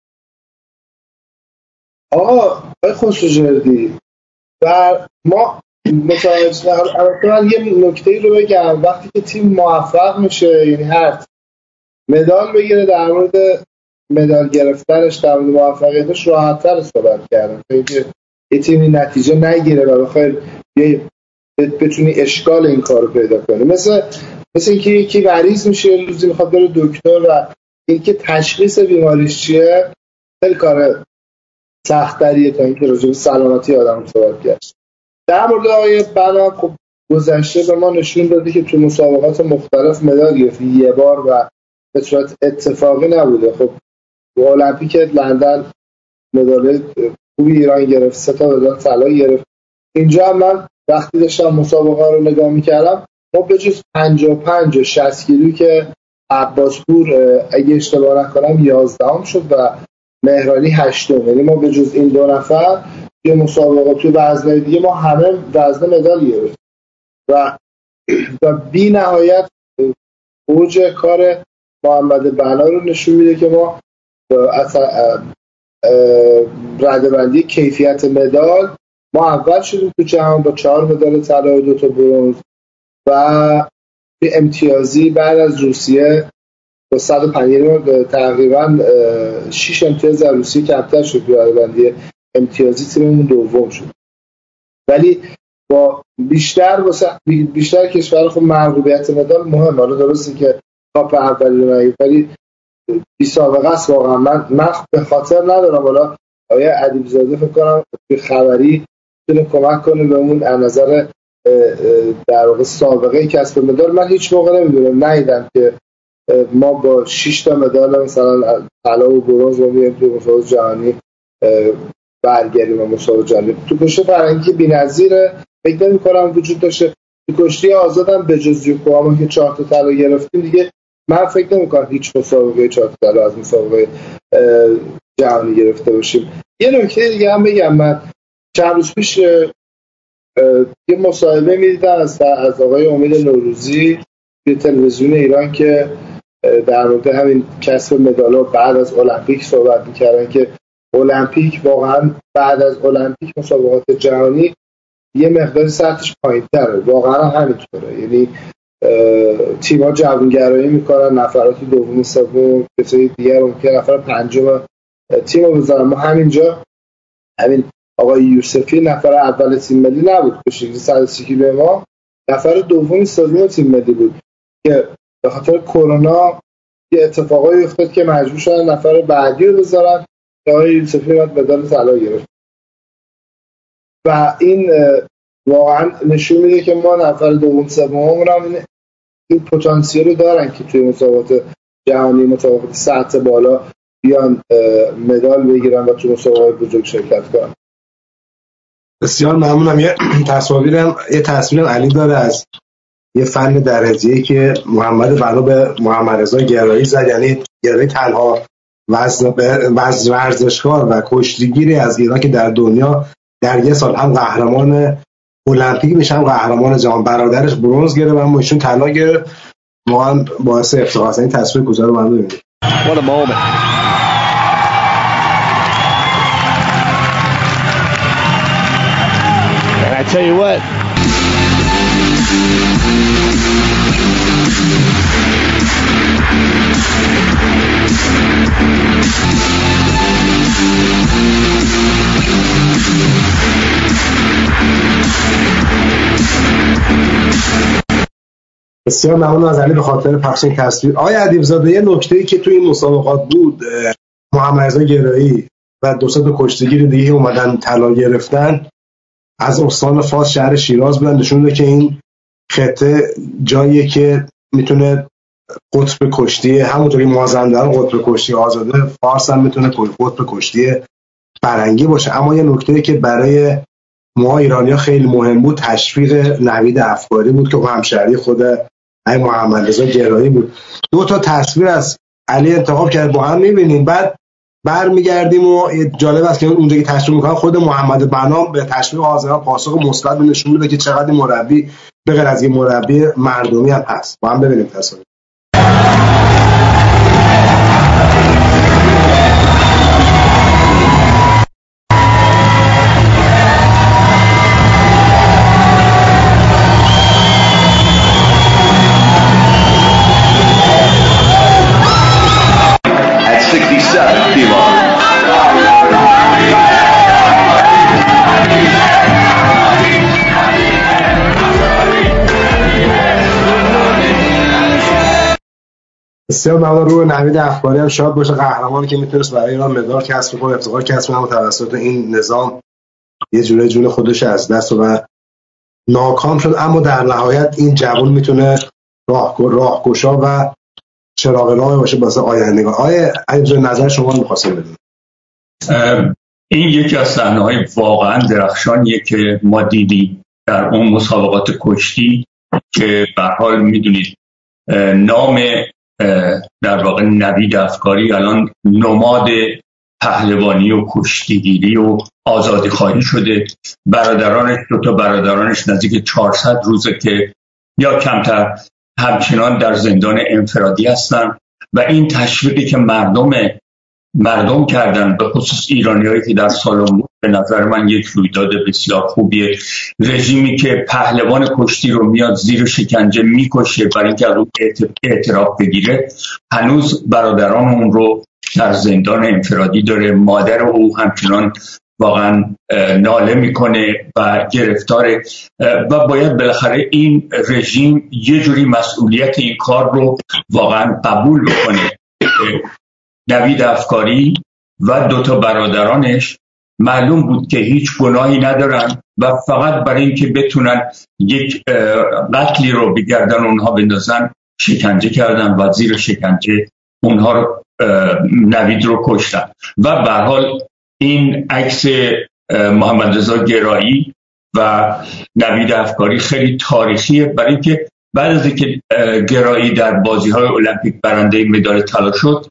S6: آقا آقای خسروجردی و ما متوجه هم یه نکته‌ای رو بگم، وقتی که تیم موفق میشه، یعنی هر مدال بگیره، در مورد مدال گرفتنش، در مورد موفقیتش راحت‌تر صحبت کردن، اینکه یه تیمی نتیجه نگیره و بخیر یه بتونی اشکال این کارو پیدا کنی، مثل مثل اینکه یکی مریض میشه یه روزی میخواد بره دکتر و اینکه تشخیص بیماریش چیه خیلی کار سخت‌تریه تا اینکه راجع به سلامتی آدم صحبت کرد. در مورد آقای بنا خب گذشته به ما نشون داده که تو مسابقات مختلف مدال گرفت یه بار و به صورت اتفاقی نبوده. خب تو المپیک لندن مدال خوبی ایران گرفت، سه تا مدال طلا گرفت. اینجا هم من وقتی داشتم مسابقه رو نگاه می‌کردم، ما به جز پنجاه و پنج و شصت کیلو که عباسپور اگه اشتباه نکنم یازدهم شد و مهرانی هشتم، یعنی ما به جز این دو نفر یه مسابقه توی وزنه دیگه ما همه وزنه مدال گرفتیم و و بی نهایت اوج کار محمد بنا رو نشون میده که ما رده‌بندی کیفیت مدال ما اول شدیم تو جهان با چهار مدال طلا و دو تا برنز و امتیازی بعد از روسیه با صد و پنج تقریبا شش امتیاز از روسیه کمتر شد، رده‌بندی امتیازی تیممون دوم شد، ولی با بیشتر واسه بیشتر کشور خب مرغوبیت مدال مهم. حالا درسته که کاپ اولی رو نگیره ولی بی سابقه است واقعا. من من به خاطر ندارم، حالا آقای ادیب‌زاده فکر کنم به خبری میتونه کمک کنه بهمون از نظر در واقع سابقه کسب مدال. من هیچ موقع نمیدونم ندیدم که ما با شش تا مدال مثلا طلا و برنز رو میایم تو مسابقات جهانی برگردیم و مسابقات جهانی. تو کشتی فرنگی بی‌نظیره، فکر نمی‌کنم وجود داشته. تو کشتی آزادم به جز یوکوهاما که چهار تا طلا گرفتیم دیگه من فکر نمی‌کنم هیچ مسابقه چهار تا طلا از مسابقه جهانی گرفته باشیم. یه نکته دیگه هم بگم، من چند روز پیش یه مصاحبه می‌دیدم از از آقای امید نوروزی توی تلویزیون ایران که در مورد همین کسب مدال‌ها بعد از المپیک صحبت می‌کردن که المپیک واقعا بعد از المپیک مسابقات جهانی یه مقدار سطحش پایین‌تره، واقعا همینطوره. یعنی تیم‌ها جوانگرایی می‌کنن، نفرات دوم سوم کسای دیگر ممکن نفر پنجم تیمو بزنن. ما همینجا همین آقای یوسفی نفر اول تیم ملی نبود که صد و سی کیلو ما نفر دوم سوم تیم ملی بود که به خاطر کرونا یه اتفاقایی افتاد که مجبور شدن نفر بعدی رو بذارن که آقای یوسفی بعد مدال طلا گرفت و این واقعا نشون میده که ما نفر دوم سوممون هم این, این پتانسیل رو دارن که توی مسابقات جهانی مسابقات سطح بالا بیان مدال بگیرن و توی مسابقات بزرگ شرکت کنن.
S1: بسیار ممنونم. یه تصاویرم یه تصویرم علی داره از یه فن درجه‌ای که محمد بنا به محمد رضا گرایی زد، یعنی گرایی تنها وزن ورزشکار و کشتیگیری از ایران که در دنیا در یه سال هم قهرمان المپیک میشه هم قهرمان جهان. برادرش برنز گرفت و اما ایشون طلا گرفت. واقعا باعث افتخار است. این تصویر کوتاه رو من ببینید.
S4: What a moment. And I tell you what,
S1: بسیار ممنون از علی به خاطر پخش این تصویر. آقای ادیب‌زاده، یه نکته‌ای که توی این مسابقات بود، محمد رضا گرایی و دو سه تا کشتیگیر دیگه اومدن طلا گرفتن از استان فاس شهر شیراز بودن، نشون میده که این خطه جاییه که میتونه قطب کشتی، همونطوری مازندران قطب کشتی آزاده، فارس هم میتونه قطب کشتی فرنگی باشه. اما یه نکته‌ای که برای ما ایرانی‌ها خیلی مهم بود تشویق نوید افکاری بود که همشهری خود ای محمد رضا گرایی بود. دو تا تصویر از علی انتخاب کرد با هم می‌بینیم، بعد برمیگردیم و جالب است که اونجا که تشویق می‌کنن خود محمد بنام به تشویق حاضران پاسخ مثبت نشون میده که چقدر مربی به غیر از این مربی مردمی هم هست. با هم ببینیم تصویر. بسیار ممنون. روی نوید افکاری هم شاد باشه، قهرمانی که میتونست برای ایران مدال کسب کنه، افتخار کسب کنه، توسط این نظام یه جوری جون خودش از دست و ناکام شد. اما در نهایت این جوان میتونه راه راهگشا و چراغ راه باشه واسه آیندگان. آیه علی نظر شما می‌خواستم بدونم.
S5: این یکی از صحنه‌های واقعا درخشانیه که ما دیدیم در اون مسابقات کشتی که به هر حال میدونید نام در واقع نوید افکاری الان نماد پهلوانی و کشتیگیری و آزادی خواهی شده. برادرانش، دو تا برادرانش نزدیک چهارصد روزه که یا کمتر همچنان در زندان انفرادی هستن و این تشویقی که مردم مردم کردن به خصوص ایرانیایی که در سالن بود به نظر من یک رویداد بسیار خوبیه. رژیمی که پهلوان کشتی رو میاد زیر شکنجه میکشه برای اینکه از اون اعتراف بگیره، هنوز برادران اون رو در زندان انفرادی داره. مادر او همچنان واقعا ناله میکنه و گرفتاره و باید بالاخره این رژیم یه جوری مسئولیت این کار رو واقعا قبول بکنه. نوید افکاری و دوتا برادرانش معلوم بود که هیچ گناهی ندارن و فقط برای اینکه بتونن یک قتلی رو به گردن اونها بندازن شکنجه کردن و زیر شکنجه اونها رو نوید رو کشتن. و به هر حال این عکس محمد رضا گرایی و نوید افکاری خیلی تاریخیه، برای اینکه بعد از اینکه گرایی در بازی‌های المپیک برنده مدال طلا شد،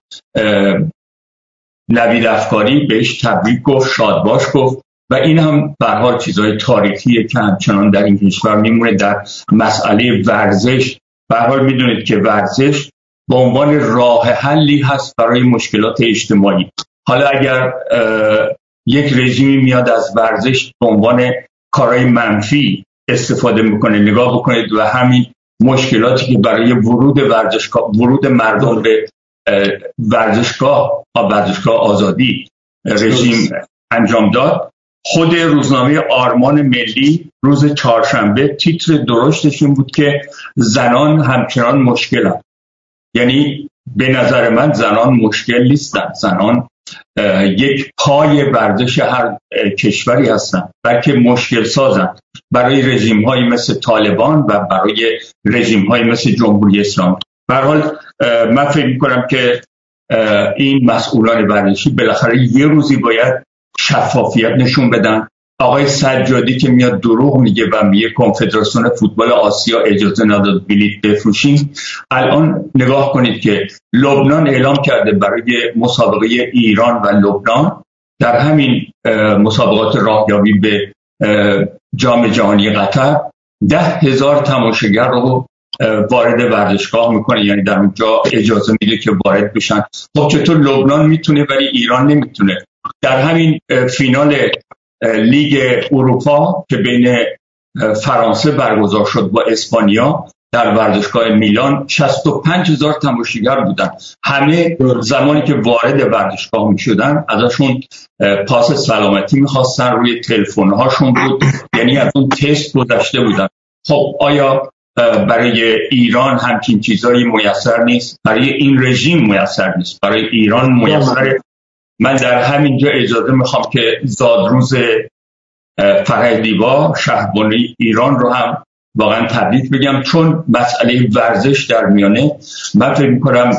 S5: نوید افکاری بهش تبریک گفت، شاد باش گفت و این هم به هر حال چیزهای تاریخیه که همچنان در این کشور میمونه. در مسئله ورزش به هر حال میدونید که ورزش به عنوان راه حلی هست برای مشکلات اجتماعی. حالا اگر یک رژیمی میاد از ورزش به عنوان کارهای منفی استفاده میکنه، نگاه بکنید و همین مشکلاتی که برای ورود ورزشگاه ورود مردم به ورزشگاه ورزشگاه آزادی رژیم انجام داد. خود روزنامه آرمان ملی روز چهارشنبه تیتر درشتش این بود که زنان همچنان مشکلن. یعنی به نظر من زنان مشکل نیستن، زنان یک پای ورزش هر کشوری هستن، بلکه مشکل سازن برای رژیم هایی مثل طالبان و برای رژیم هایی مثل جمهوری اسلامی. به هر حال من فکر می‌کنم که این مسئولان ورزشی بالاخره یه روزی باید شفافیت نشون بدن. آقای سجادی که میاد دروغ میگه و میگه کنفدراسیون فوتبال آسیا اجازه نداد بلیط بفروشیم، الان نگاه کنید که لبنان اعلام کرده برای مسابقه ایران و لبنان در همین مسابقات راهیابی به جام جهانی قطر ده هزار تماشاگر رو وارد ورزشگاه میکنه، یعنی در اونجا اجازه میده که وارد بشن. خب چطور لبنان میتونه ولی ایران نمیتونه؟ در همین فینال لیگ اروپا که بین فرانسه برگزار شد با اسپانیا در ورزشگاه میلان شصت و پنج هزار تماشاگر بودن. همه زمانی که وارد ورزشگاه میشدن ازشون پاس سلامتی میخواستن، روی تلفن هاشون بود، یعنی از اون تست گذشته بودن. خب آیا برای ایران همچین چیزایی میسر نیست، برای این رژیم میسر نیست، برای ایران میسره. من در همین جا اجازه میخوام که زادروز فرح دیبا شهربانی ایران رو هم واقعا تبریک بگم، چون مسئله ورزش در میانه. من فکر میکنم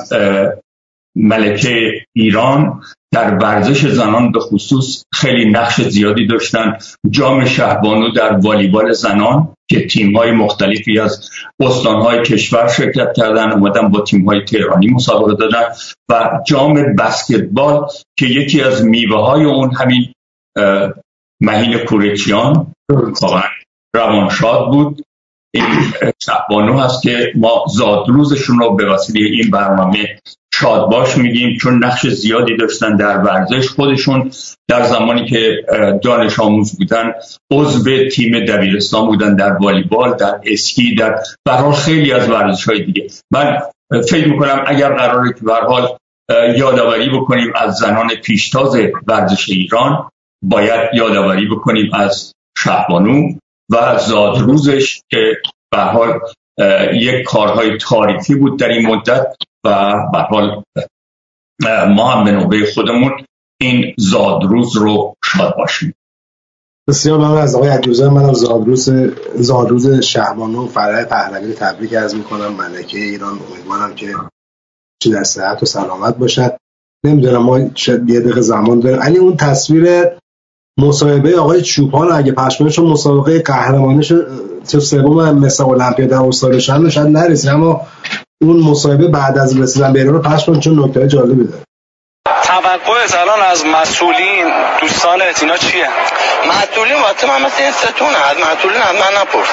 S5: ملکه ایران در ورزش زنان به خصوص خیلی نقش زیادی داشتن. جام شهبانو در والیبال زنان که تیم‌های مختلفی از استان‌های کشور شرکت کردن، اومدن با تیم‌های تهرانی مسابقه دادن، و جام بسکتبال که یکی از میوه‌های اون همین مهین کوریچیان واقعا روانشاد بود. این شهبانو هست که ما زادروزشون رو به وسیله این برنامه شادباش میگیم، چون نقش زیادی داشتن در ورزش. خودشون در زمانی که دانش آموز بودن عضو تیم دبیرستان بودن، در والیبال، در اسکی، در برای خیلی از ورزش‌های دیگه. من فکر میکنم اگر قراره که به هر حال یادآوری بکنیم از زنان پیشتاز ورزش ایران، باید یادآوری بکنیم از شهبانو و زادروزش که به هر حال یک کارهای تاریخی بود در این مدت، و به هر حال ما هم به نوبه خودمون این زادروز رو شاد باشیم.
S1: بسیار ممنون از آقای علیرضا. منم زادروز زادروز شهبانو فرح پهلوی تبریک عرض میکنم. ملکه ایران امیدوارم که چه در صحت و سلامت باشد. نمیدونم ما یه دقیقه زمان داریم. علی اون تصویر مصاحبه آقای چوپان اگه پخش کنه، چون مسابقه قهرمانیش تو سوم مثل المپیا در استرالیا شاید شاید نرسید، اما اون مصاحبه بعد از رسیدن به ایران رو پخش کن چون نکته جالبی داره.
S7: توقعت الان از مسئولین دوستان اتینا چیه؟
S8: مسئولین وقتی من مثل این ستونه از مسئولین از من نپرس.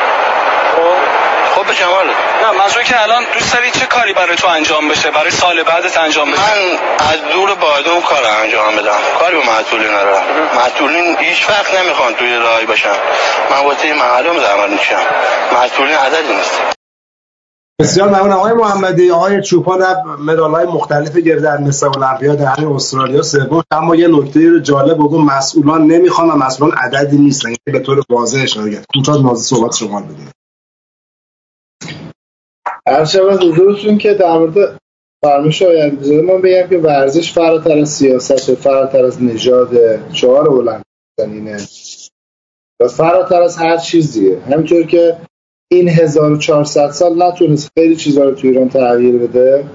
S8: خب به جماله.
S7: نه منظور که الان دوست داری چه کاری برای تو انجام بشه، برای سال بعدت انجام بشه؟
S8: من از دور باید اون کار انجام بدم، کاری به مسئولین ندارم. مسئولین هیچ وقت نمیخوان توی راهی باشن، من واسه مردم زحمت میکشم، مسئولین عددی نیست.
S1: بسیار ممنون آقای محمدی. آقای چوپان مدال‌های مختلف گرفته در مثل المپیا در همین استرالیا سوم، اما یه نکته جالب بگم، مسئولان نمیخوان و مسئولان عددی نیستن، یعنی به طور واضح اشاره کرد. کوتاه نازی صحبت شما بدید.
S6: هر شب حضورتون که در مورد فرمایش آقای علیرضا من بگم که ورزش فراتر از سیاست، فراتر از نژاد، شعار المپیک اینه و فراتر از هر چیزیه. همینطور که این هزار و چهارصد سال نتونست خیلی چیزا رو تو ایران تغییر بده،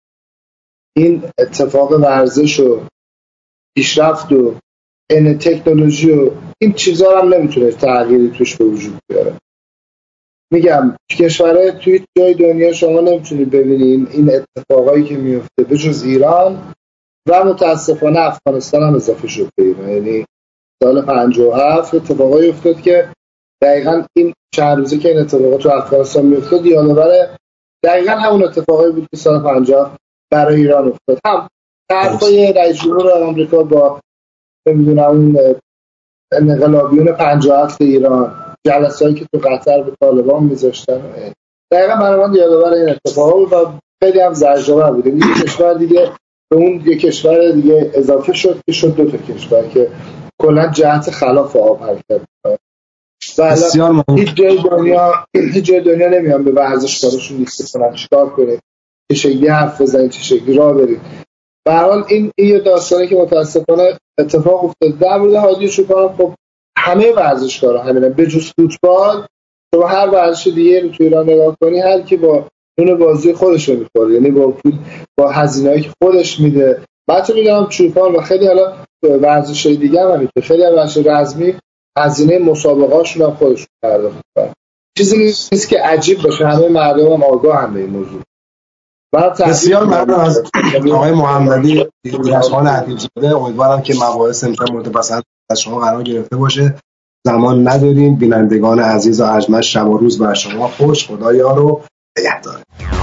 S6: این اتفاق ورزش و پیشرفت و این تکنولوژی و این چیزا رو هم نمیتونه تغییری توش به وجود بیاره. میگم کشورهای توی جای دنیا شما نمیتونید ببینین این اتفاقایی که میفته به جز ایران و متاسفانه افغانستان هم اضافه شد به ایران. یعنی سال پنجاه و هفت اتفاقایی افتاد که دقیقاً این چند روزه که این اتفاقات تو افغانستان میافتاد یادآور دقیقاً همون اتفاقایی بود که سال پنجاه برای ایران افتاد. هم حرفای رئیس جمهور آمریکا با نمیدونم اون انقلابیون پنجاه و هفت ایران، جلسه‌ای که تو قطر به طالبان میذاشتن، دقیقاً برای من یادآور این اتفاقا بود و خیلی هم زجرآور بود. این کشور دیگه به اون یک کشور دیگه اضافه شد که شد دو تا کشور که کلا جهت خلاف آب حرکت می‌کنه. بسیار هیچ جای دنیا هیچ جای دنیا نمیان به ورزشکاراشون لیست کنن چیکار کنه، چه شکلی حرف بزنید، چه شکلی راه برید. به هر حال این یه داستانی که متاسفانه اتفاق افتاد. در مورد هادی چوپان خب همه ورزشکارا همینن، به جز فوتبال شما هر ورزش دیگه رو تو ایران نگاه کنی هر کی با نون بازی خودش رو می‌خوره، یعنی با پول با هزینه‌ای که خودش میده. بعد میگم چوپان و خیلی حالا ورزشای دیگه هم همینطور، خیلی ورزش رزمی هزینه مسابقه‌اشون هم خودشون پرداخت می‌کنن. چیزی نیست که عجیب باشه، همه مردم هم آگاه هم به این موضوع.
S1: بسیار ممنون از آقای محمدی ایرج‌خان عدیل‌زاده. امیدوارم که مباحث امشب مورد پسند از شما قرار گرفته باشه. زمان نداریم. بینندگان عزیز و ارجمند، شب و روز بر شما خوش. خدا یار و نگهدار.